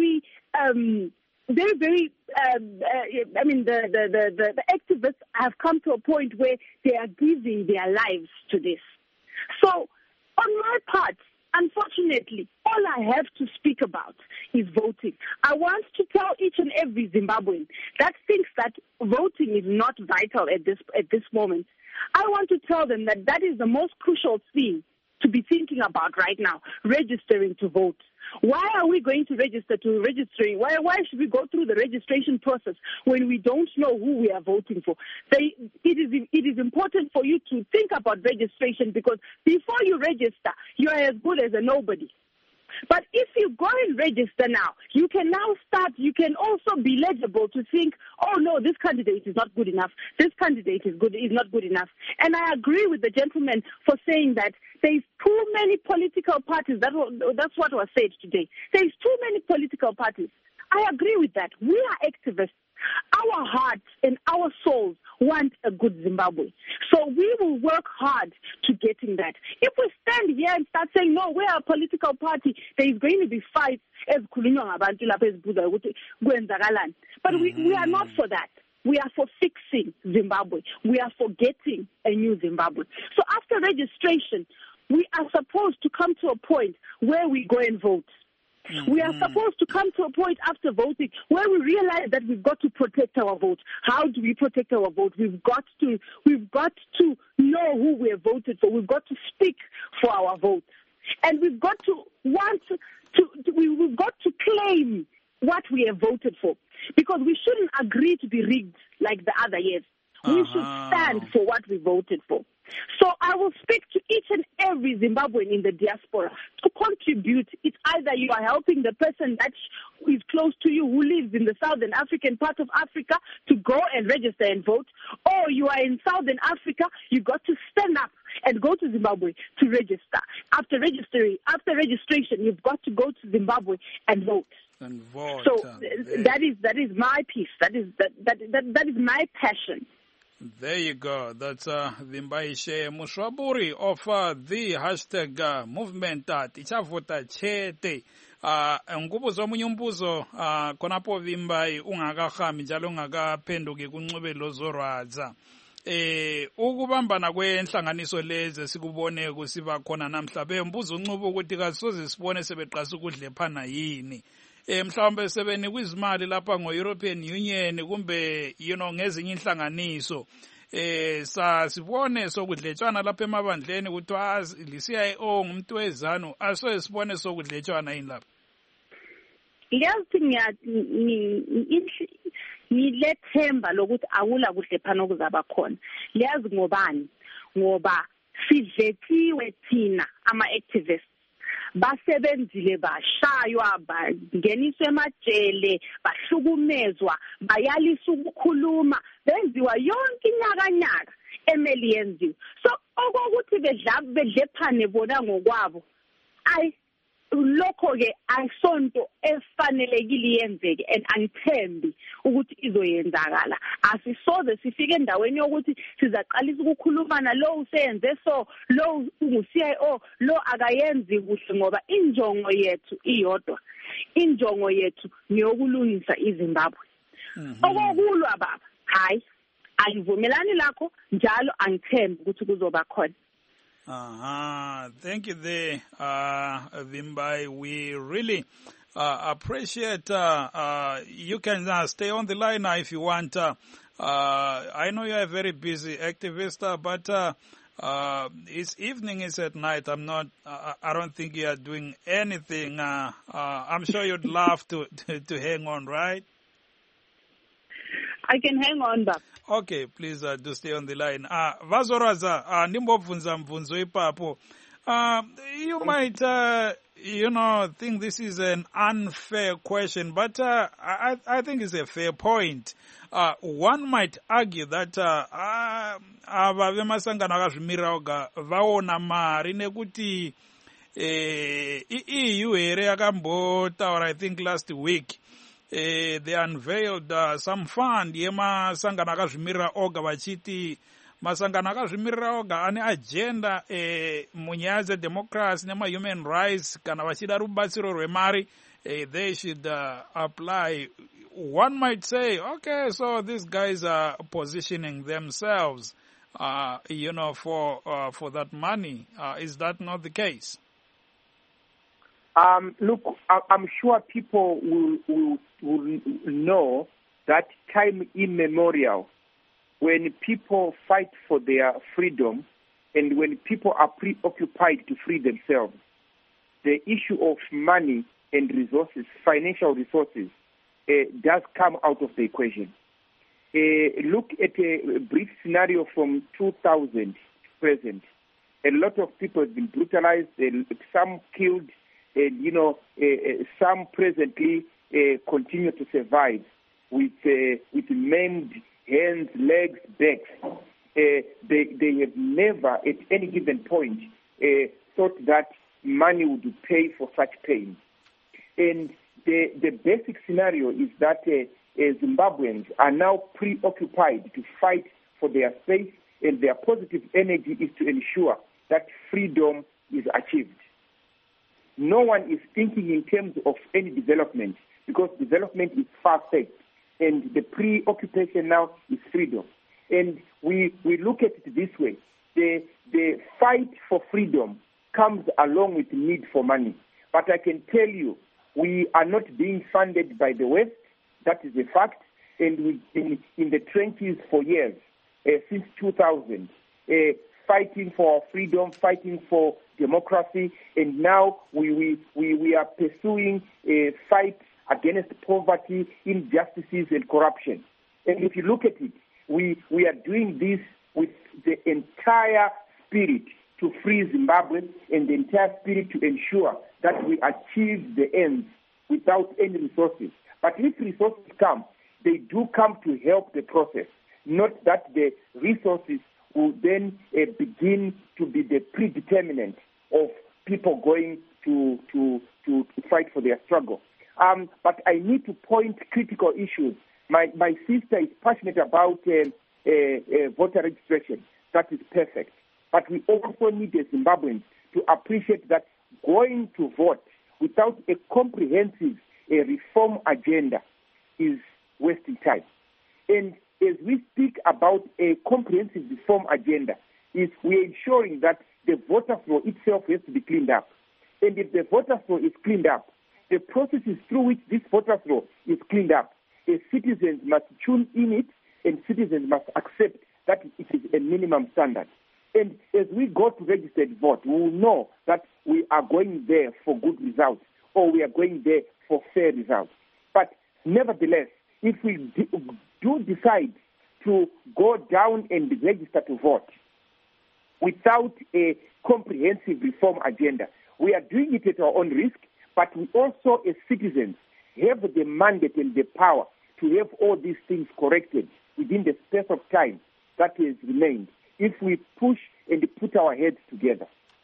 Speaker 6: the activists have come to a point where they are giving their lives to this. So, on my part, unfortunately, all I have to speak about is voting. I want to tell each and every Zimbabwean that thinks that voting is not vital at this moment. I want to tell them that is the most crucial thing to be thinking about right now, registering to vote. Why are we going to register to registering? Why should we go through the registration process when we don't know who we are voting for? It is important for you to think about registration, because before you register, you are as good as a nobody. But if you go and register now, you can also be legible to think, oh no, this candidate is not good enough. This candidate is not good enough. And I agree with the gentleman for saying that there's too many political parties. That's what was said today. There's too many political parties. I agree with that. We are activists. Our hearts and our souls want a good Zimbabwe. So we will work hard to getting that. If we stand here and start saying, no, we're a political party, there is going to be fights as but we are not for that. We are for fixing Zimbabwe. We are for getting a new Zimbabwe. So after registration, we are supposed to come to a point where we go and vote. We are supposed to come to a point after voting where we realize that we've got to protect our vote. How do we protect our vote? We've got to know who we have voted for. We've got to speak for our votes, and we've got to we've got to claim what we have voted for, because we shouldn't agree to be rigged like the other years. We should stand for what we voted for. So I will speak to each and every Zimbabwean in the diaspora to contribute. It's either you are helping the person that is close to you who lives in the Southern African part of Africa to go and register and vote, or you are in Southern Africa, you got to stand up and go to Zimbabwe to register. After registration, you've got to go to Zimbabwe and vote.
Speaker 1: And vote.
Speaker 6: So that is my piece. That is my passion.
Speaker 1: There you go. That's Vimbaishe Mushwaburi of the hashtag movement Tichavota Chete. Ngubuzo munyumbuzo konapo Vimbai ungakahami njalo ungakaphenduki kunxibelo zorwadza. Ukubambana kwenhlanganiso lezi sikubone kusiba khona namhla bembuza uncubo ukuthi kasoze sibone sebeqasa ukudlephana yini. Mhlawumbe sebeni kwizimali lapha ngo-European Union kumbe ngezinye inhlanganiso sasibone sokudletshwana lapha emabandleni ukuthi li-CIO ngumuntu wezanu asoye sibone sokudletshwana yini lapha.
Speaker 6: Ngilethemba lokuthi akula kudlephana okuzaba khona. Liyazi ngobani? Ngoba sidletiwe thina ama-activists. Basebenzile bashaywa bangeniswa emajele bahlukumezwa bayalisa ukukhuluma benziwa yonke inyakanyaka emeli yenziwe. So okokuthi bedlephane bona ngokwabo lokho ke ayisonto efanelekile yenzeke, and angithembi ukuthi izoyenzakala. Asisoze sifike endaweni yokuthi sizaqalisa ukukhulumana lo useyenze so, lo ungu-CIO, lo akayenzi kuhle, ngoba injongo yethu iyodwa. Injongo yethu niyokulungisa iZimbabwe. Okokulwa baba, hayi angivumelani lakho njalo angithembi ukuthi kuzoba khona.
Speaker 1: Thank you there, Vimbai. We really appreciate you can stay on the line now if you want. I know you are a very busy activist, but it's evening, it's at night. I don't think you are doing anything. I'm sure you'd love to hang on, right?
Speaker 6: I can hang on, Bab.
Speaker 1: Okay, please do stay on the line. Vazorwaza, nimbobvunza mvunzo ipapo. You might, think this is an unfair question, but I think it's a fair point. One might argue that ava vemasangano akazvimirira vaona mari nekuti EU here yakambotaura, I think last week. They unveiled some fund yemasangano akazvimirira oga vachiti masangano akazvimirira oga ane agenda munyaya dzedemocracy nema-human rights kana vachida rubatsiro rwemari they should apply. One might say, okay, so these guys are positioning themselves for that money. Is that not the case?
Speaker 3: Look, I'm sure people will know that time immemorial, when people fight for their freedom and when people are preoccupied to free themselves, the issue of money and resources, financial resources, does come out of the equation. Look at a brief scenario from 2000 to present. A lot of people have been brutalized, some killed, and some presently continue to survive with maimed hands, legs, backs. They have never, at any given point, thought that money would pay for such pain. And the basic scenario is that Zimbabweans are now preoccupied to fight for their space, and their positive energy is to ensure that freedom is achieved. No one is thinking in terms of any development, because development is far-fetched, and the preoccupation now is freedom. And we look at it this way. The fight for freedom comes along with the need for money. But I can tell you, we are not being funded by the West. That is a fact. And we've been in the trenches for years, since 2000, fighting for our freedom, fighting for democracy. And now we are pursuing a fight against poverty, injustices, and corruption. And if you look at it, we are doing this with the entire spirit to free Zimbabwe and the entire spirit to ensure that we achieve the ends without any resources. But if resources come, they do come to help the process, not that the resources will then begin to be the predeterminant of people going to fight for their struggle. But I need to point critical issues. My sister is passionate about voter registration. That is perfect. But we also need the Zimbabweans to appreciate that going to vote without a comprehensive reform agenda is wasting time. And as we speak about a comprehensive reform agenda, we're ensuring that the voter flow itself has to be cleaned up. And if the voter flow is cleaned up, the processes through which this voter flow is cleaned up, citizens must tune in it, and citizens must accept that it is a minimum standard. And as we go to registered vote, we will know that we are going there for good results, or we are going there for fair results. But nevertheless, if we do decide to go down and register to vote without a comprehensive reform agenda, we are doing it at our own risk, but we also, as citizens, have the mandate and the power to have all these things corrected within the space of time that has remained, if we push and put our heads together.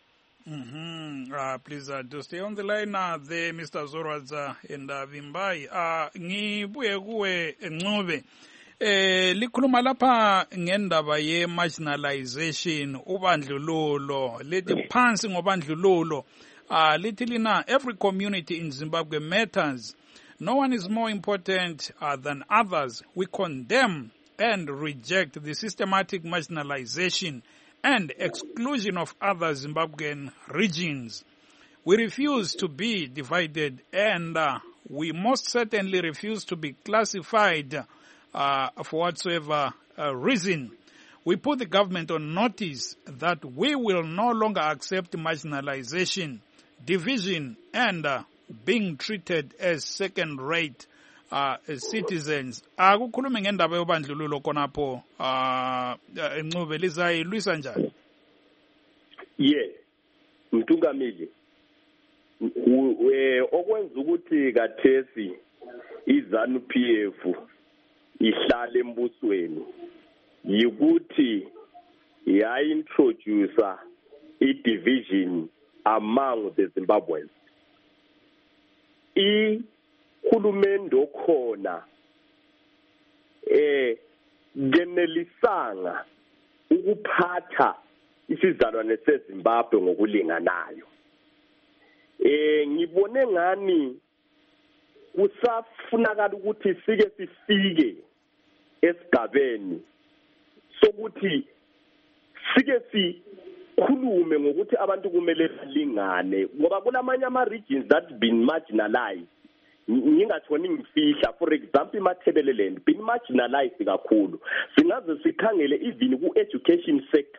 Speaker 1: Please do stay on the line there, Mr. Zorwadza and Vimbai. Ngibuye kuwe Ncube. Likhuluma lapha ngendaba ye marginalization, ubandlululo, lithi phansi ngobandlululo. Lithi lina, every community in Zimbabwe matters. No one is more important than others. We condemn and reject the systematic marginalization and exclusion of other Zimbabwean regions. We refuse to be divided, and we most certainly refuse to be classified for whatsoever reason. We put the government on notice that we will no longer accept marginalization, division, and being treated as second-rate citizens. Akukhulume ngendaba yobandlululo khonapho Ncube lizayilwisa njani?
Speaker 2: Mtungamili, okwenza ukuthi kathesi iZANU-PF ihlale embusweni yikuthi yaintroduce i-division among the Zimbabweans. Ihulumende okhona genelisanga ukuphatha isizalwane seZimbabwe ngokulinganayo. Ngibone ngani kusafunakala ukuthi sifike esigabeni sokuthi sikhulume ngokuthi abantu kumele balingane, ngoba kulamanye ama-regions that been marginalized. Ngingathoni ngifihla, for example iMatabeleland been marginalized kakhulu. Singaze sikhangele even ku-education sector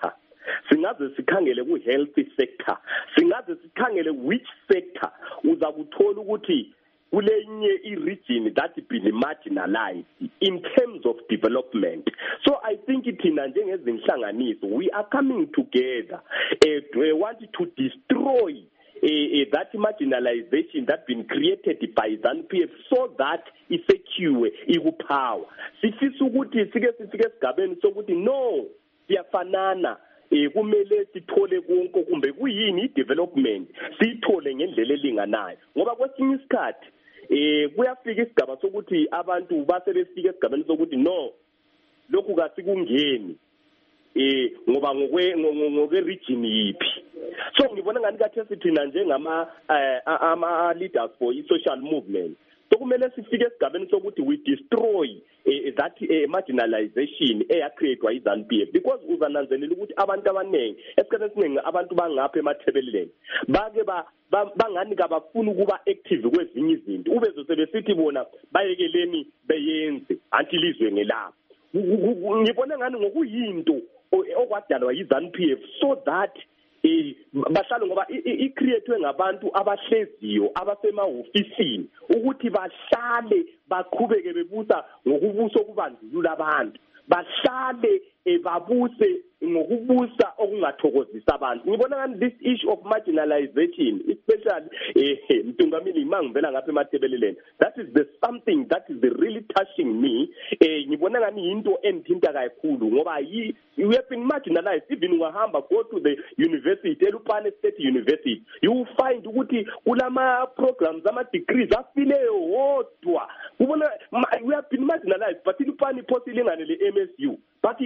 Speaker 2: singaze sikhangele ku-health sector, singaze sikhangele which sector uza kuthola ukuthi kulenye i-region that been marginalized in terms of development. So I think thina njengezinhlanganiso we are coming together we want to destroy that marginalization that been created by ZANU-PF so that isecure ikupower. Sifisa ukuthi sike esigabeni sokuthi no siyafanana kumele sithole konke kumbe kuyini i-development siyithole ngendlela elinganayo ngoba kwesinye isikhathi kuyafika isigaba sokuthi abantu basebefika esigabeni sokuthi no lokhu kasikungeni ngoba ngokwe region yipi. So ngibona ngani kathi thina njengama ama leaders for i-social movement sokumele sifike esigabeni sokuthi we destroy that marginalization eyacreatwa yi-ZANU-PF because uzananzelela ukuthi abantu abaningi esikhathini esiningi abantu bangapha emathebeleleni bake bangani kabafuna ukuba active kwezinye izinto ubezwe sebesithi bona bayekeleni beyenze until izwe ngelapho. Ngibona ngani ngokuyinto okwadalwa yi-ZANU-PF so that bahlale ngoba i-creatwe ngabantu abahleziyo abasemahofisini ukuthi bahlale baqhubeke bebusa ngokubusa okubandlulula abantu bahlale babuse ngokubusa okungathokozisa abantu. Ngibona ngani this issue of marginalization especially Mtungamili mangivela ngapha emathebeleleni that is the something that is really touching me. Ngibona ngani into endithinta kakhulu ngoba you have been marginalized even ungahamba go to the university eLupane State University you will find ukuthi kulama programs ama degrees afileyo wodwa ubona we have been marginalized but iLupane iphosile le MSU but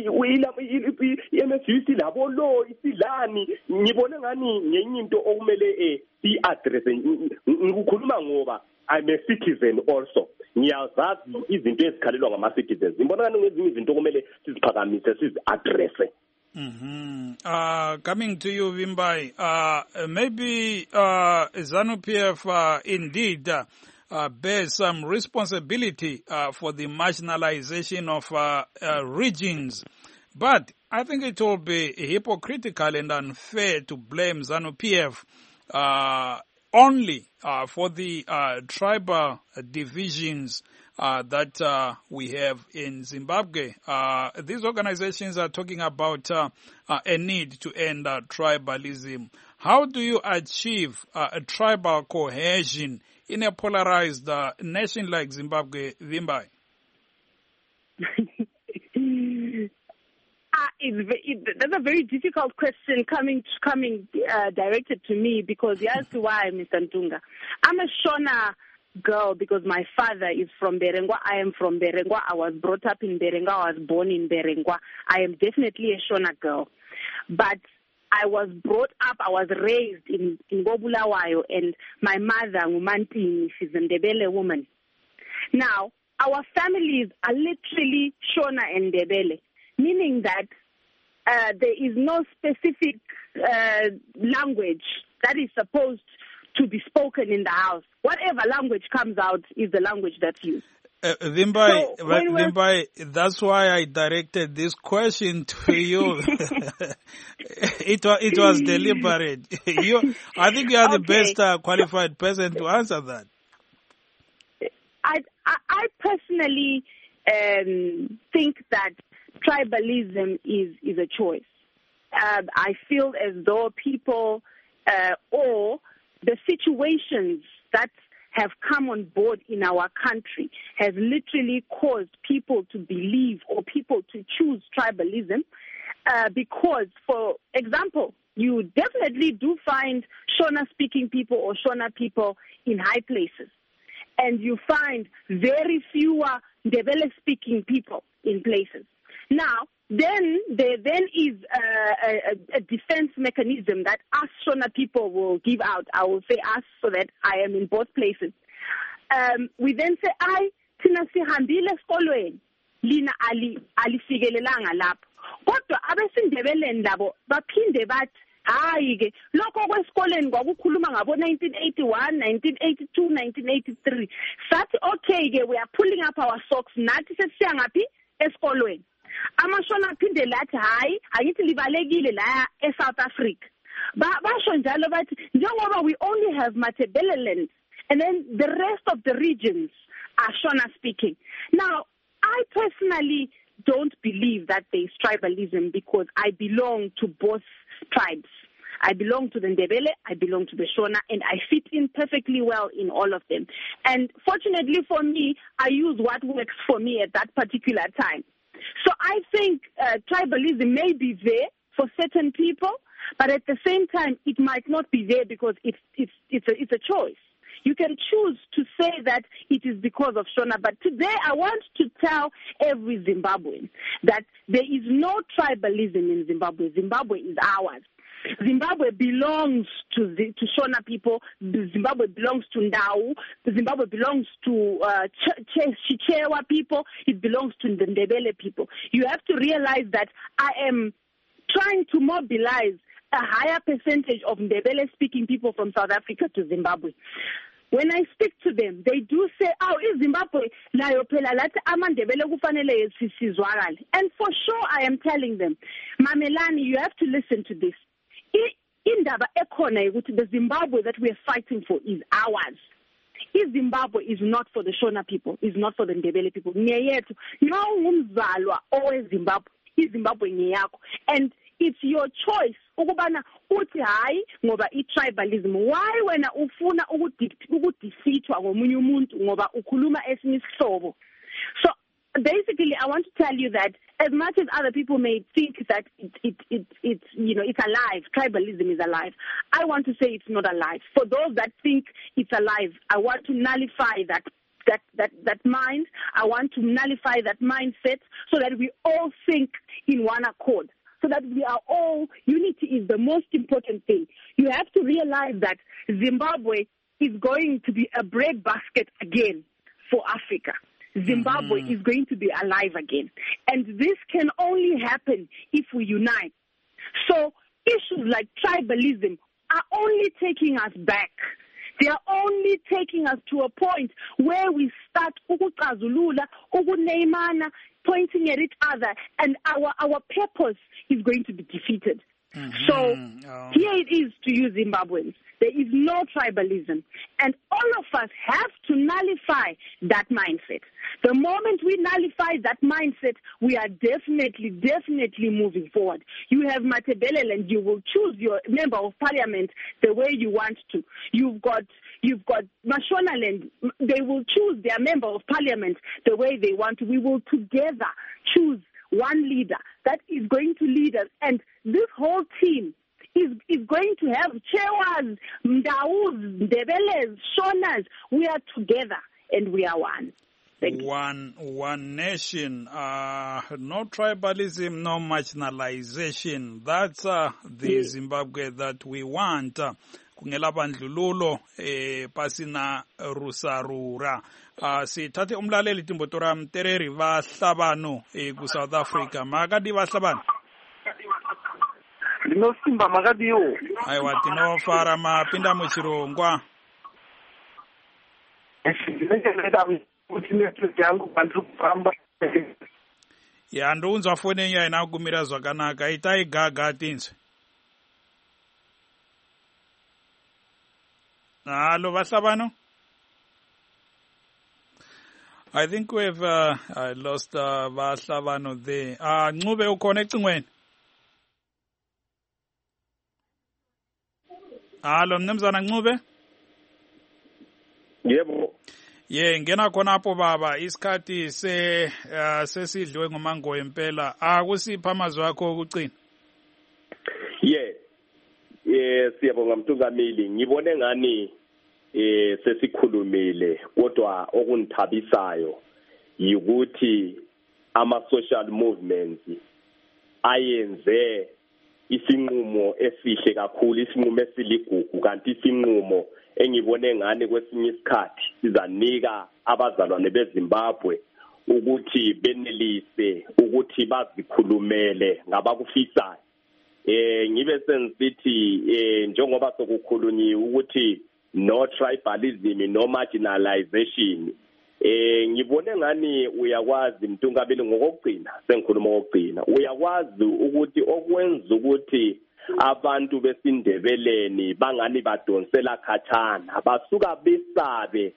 Speaker 2: MSU isilabo lo isilani. Ngibona ngani ngenye into okumele i-address ngikukhuluma ngoba I'm a citizen also ngiyazazi izinto ezikhalelwa ngama-citizens. Ngibona ngani ngezinye izinto okumele siziphakamise sizi-addresse.
Speaker 1: Coming to you, Vimbai, maybe ZANU-PF indeed bears some responsibility for the marginalization of regions. But I think it will be hypocritical and unfair to blame ZANU-PF only for the tribal divisions that we have in Zimbabwe. These organizations are talking about a need to end tribalism. How do you achieve a tribal cohesion in a polarized nation like Zimbabwe, Vimbai?
Speaker 6: That's a very difficult question coming directed to me because here's why, Mr. Ntunga. I'm a Shona girl because my father is from Berengwa. I am from Berengwa. I was brought up in Berengwa. I was born in Berengwa. I am definitely a Shona girl. But I was brought up, I was raised in Ngobulawayo, and my mother, Ngumantini, she's a Ndebele woman. Now, our families are literally Shona and Ndebele, meaning that there is no specific language that is supposed to be spoken in the house. Whatever language comes out is the language that's used.
Speaker 1: Vimbai, that's why I directed this question to you. It was deliberate. I think you are the best qualified person to answer that.
Speaker 6: I personally think that tribalism is a choice. I feel as though people or the situations that have come on board in our country has literally caused people to believe or people to choose tribalism because, for example, you definitely do find Shona-speaking people or Shona people in high places. And you find very fewer Ndebele-speaking people in places. Now, then there is a defense mechanism that us Shona people will give out. I will say us so that I am in both places. We then say, tina sihambile esikolweni, lina alifikelelanga lapho. Kodwa abesindebele ndabo baphinde bathi, hayi-ke, lokho kwesikoleni kwakukhuluma ngabo 1981, 1982, 1983. Sathi, okay-ke, we are pulling up our socks, nathi sesiyangaphi esikolweni. amashona aphinde lathi hayi angithi libalekile la eSouth Africa basho njalo bathi njengoba we only have Matabeleland and then the rest of the regions are Shona speaking. Now I personally don't believe that there is tribalism because I belong to both tribes. I belong to the Ndebele, I belong to the Shona, and I fit in perfectly well in all of them. And fortunately for me, I use what works for me at that particular time. So I think tribalism may be there for certain people, but at the same time, it might not be there because it's a choice. You can choose to say that it is because of Shona, but today I want to tell every Zimbabwean that there is no tribalism in Zimbabwe. Zimbabwe is ours. Zimbabwe belongs to Shona people. Zimbabwe belongs to Ndau. Zimbabwe belongs to Chichewa people. It belongs to the Ndebele people. You have to realize that I am trying to mobilize a higher percentage of Ndebele-speaking people from South Africa to Zimbabwe. When I speak to them, they do say, in Zimbabwe, layo phela lathi amandebele kufanele sizwakale. And for sure, I am telling them, Mamelani, you have to listen to this. Indaba ekhona ukuthi the Zimbabwe that we are fighting for is ours. Zimbabwe is not for the Shona people, is not for the Ndebele people. Ngiyethu, nxa ungumzalwa oweZimbabwe, iZimbabwe ngeyakho. And it's your choice ukubana uthi hayi ngoba tribalism. Why wena ufuna ukudefeatwa ngomunye umuntu ngoba ukhuluma esinye isihlobo? So basically, I want to tell you that as much as other people may think that it's alive, tribalism is alive, I want to say it's not alive. For those that think it's alive, I want to nullify that mind. I want to nullify that mindset so that we all think in one accord. So that we are all, unity is the most important thing. You have to realize that Zimbabwe is going to be a breadbasket again for Africa. Zimbabwe is going to be alive again. And this can only happen if we unite. So issues like tribalism are only taking us back. They are only taking us to a point where we start ukucazulula, ukuneymana, pointing at each other, and our purpose is going to be defeated. So here it is to you Zimbabweans. There is no tribalism. And all of us have to nullify that mindset. The moment we nullify that mindset, we are definitely moving forward. You have Matabeleland, you will choose your member of parliament the way you want to. You've got Mashonaland, they will choose their member of parliament the way they want to. We will together choose one leader that is going to lead us. And this whole team is going to have Chewas, Ndaus, Ndebeles, Shonas. We are together and we are one.
Speaker 1: One nation, no tribalism, no marginalization. That's the Zimbabwe that we want. Kungela bandlululo pasina rusarura. Sithathe umlaleli Timbotora Mtereri vahlabano ku South Africa. Makadi vahlabano.
Speaker 3: Lino simba makadi yo.
Speaker 1: Aiwa tino fara mapinda muchirongwa. Ya ndunzwa fone ya inagumira zvakanaka itai gaga tinzwe. Hello vahlabano. I think we've lost vahlabano there. Ncube ukhona ecingweni. Hello mnumzana Ncube.
Speaker 2: Yebo.
Speaker 1: Ngena khona apho baba isikhathi sesidliwe ngomango empela. Akusipha amazwi akho okucina.
Speaker 2: Siyabonga Mtungameli. Ngibone ngani sesikhulumile kodwa okungithabisayo yikuthi ama social movements ayenze isinqumo esihle kakhulu, isinqumo esiligugu, kanti isinqumo engibone ngani kwesinye isikhathi sizanika abazalwane beZimbabwe ukuthi benelise ukuthi bazikhulumele ngabakufisayo. Ngibe sensithi njengoba sokukhulunyiwe ukuthi no tribalism, no marginalization. ngibone ngani uyakwazi Mtungameli ngokugcina sengikhuluma ngokugcina uyakwazi ukuthi okwenza ukuthi abantu besindebeleni bangani badonsela khatshana basuka besabe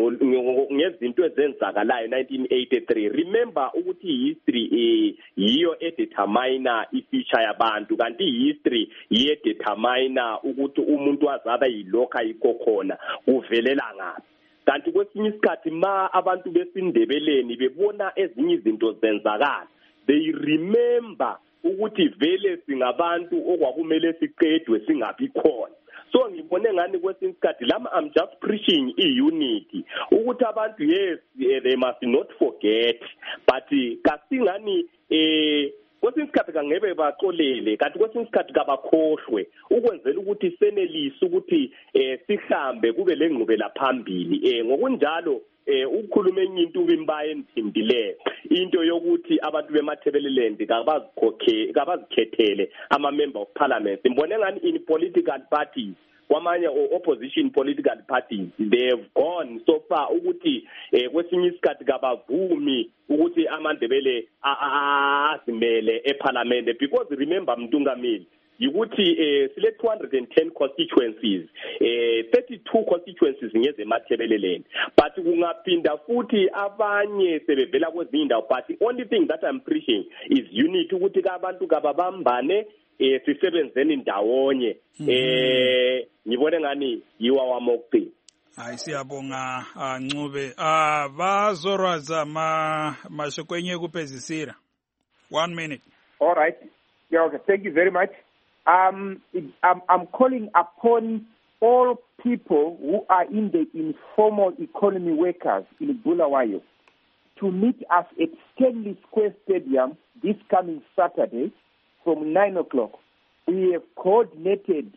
Speaker 2: ngezinto ezenzakalayo 1983 remember ukuthi history yiyo edetermine ifuture yabantu kanti history iye determine ukuthi umuntu azaba yilokho ayikokhona uvelela ngaphi kanti kwesinye isikhathi ma abantu besindebeleni bebona ezinye izinto zenzakala they remember ukuthi vele singabantu okwakumele siqedwe singabi khona so ngibone ngani kwesinye isikhathi lama I'm just preaching unity ukuthi abantu yes they must not forget but kasingani kwesinye isikhathi kangebe baxolele kanti kwesinye isikhathi kabakhohlwe ukwenzela ukuthi senelise ukuthi sihambe kube lengqubela phambili ngokunjalo ukukhuluma enye into ubimbaye enthindile into yokuthi abantu bemathebeleland kabazikhethele ama member of parliament ngibone ngani in political parties kwamanye opposition political parties they have gone so far ukuthi kwesinye isikhathi kabavumi ukuthi amandebele azimele eparliament because remember Mtungameli ukuthi sile 210 constituencies 32 constituencies ngezemathebeleleni but kungaphinda futhi abanye sebevela kwezinye indawo but the only thing that I'm preaching is unity ukuthi abantu kababambane sisebenzeni ndawonye ngibone ngani yiwa wamokugcina
Speaker 1: hayi siyabonga Ncube bazorwaza mashokwenye kupezisira 1 minute.
Speaker 3: All right, yeah, okay. Thank you very much. I'm calling upon all people who are in the informal economy workers in Bulawayo to meet us at Stanley Square Stadium this coming Saturday from 9 o'clock. We have coordinated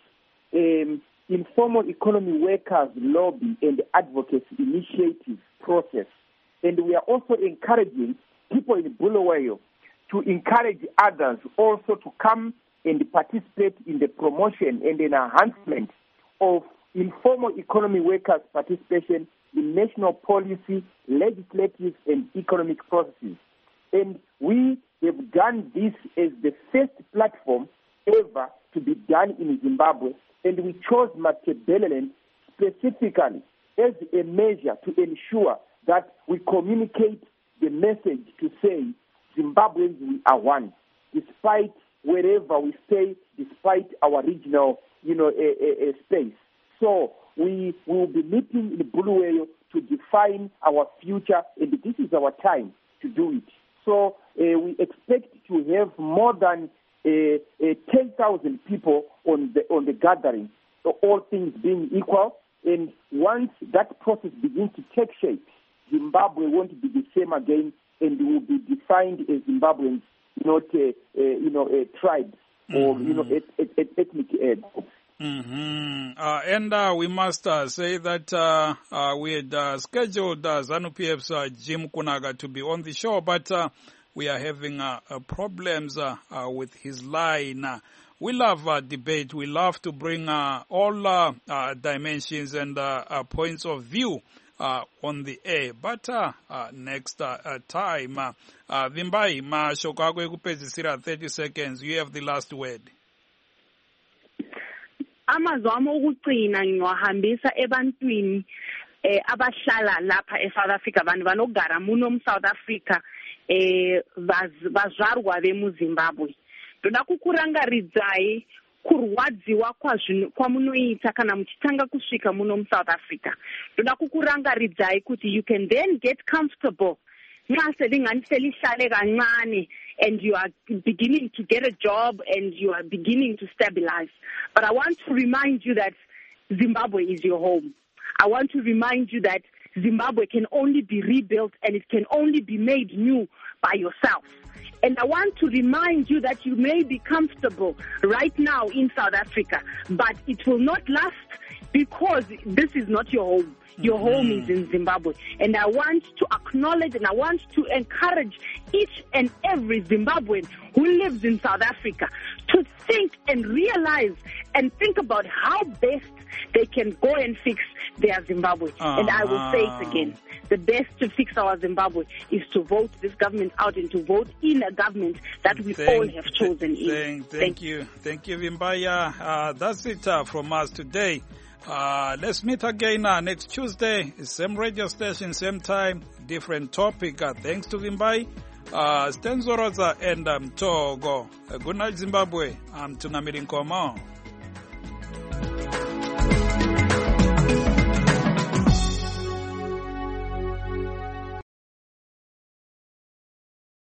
Speaker 3: informal economy workers lobby and advocacy initiative process. And we are also encouraging people in Bulawayo to encourage others also to come and participate in the promotion and enhancement of informal economy workers' participation in national policy, legislative and economic processes. And we have done this as the first platform ever to be done in Zimbabwe, and we chose Matabeleland specifically as a measure to ensure that we communicate the message to say Zimbabweans, we are one, despite wherever we stay, despite our regional, space. So we will be meeting in Bulawayo to define our future, and this is our time to do it. So we expect to have more than 10,000 people on the gathering, all things being equal. And once that process begins to take shape, Zimbabwe won't be the same again, and will be defined as Zimbabweans, not tribes or ethnic groups.
Speaker 1: And we must say that we had scheduled ZANU-PF's Jim Kunaga to be on the show, but we are having problems with his line. We love debate. We love to bring all dimensions and points of view on the air. But next time, Vimbai, mashokakwe kupezisira 30 seconds. You have the last word.
Speaker 6: Amazwi ami okucina ngiwahambisa ebantwini abahlala lapha eSouth Africa, abantu banogara muno South Africa vazvarwa vemuZimbabwe. Ndoda kukurangaridzai kurwadziwa kwamunoita kana muchitanga kusvika muno South Africa. Ndoda kukurangaridzai kuti you can then get comfortable and you are beginning to get a job and you are beginning to stabilize. But I want to remind you that Zimbabwe is your home. I want to remind you that Zimbabwe can only be rebuilt and it can only be made new by yourself. And I want to remind you that you may be comfortable right now in South Africa, but it will not last because this is not your home. your home is in Zimbabwe. And I want to acknowledge and I want to encourage each and every Zimbabwean who lives in South Africa to think and realize and think about how best they can go and fix their Zimbabwe. And I will say it again. The best to fix our Zimbabwe is to vote this government out and to vote in a government that we all have chosen in.
Speaker 1: Thank you. Thank you, Vimbaya. That's it from us today. Let's meet again next Tuesday. Same radio station, same time, different topic. Thanks to Vimbai, Stenzo Rosa, and Togo. Good night, Zimbabwe. I'm Tungamiri Nkomo.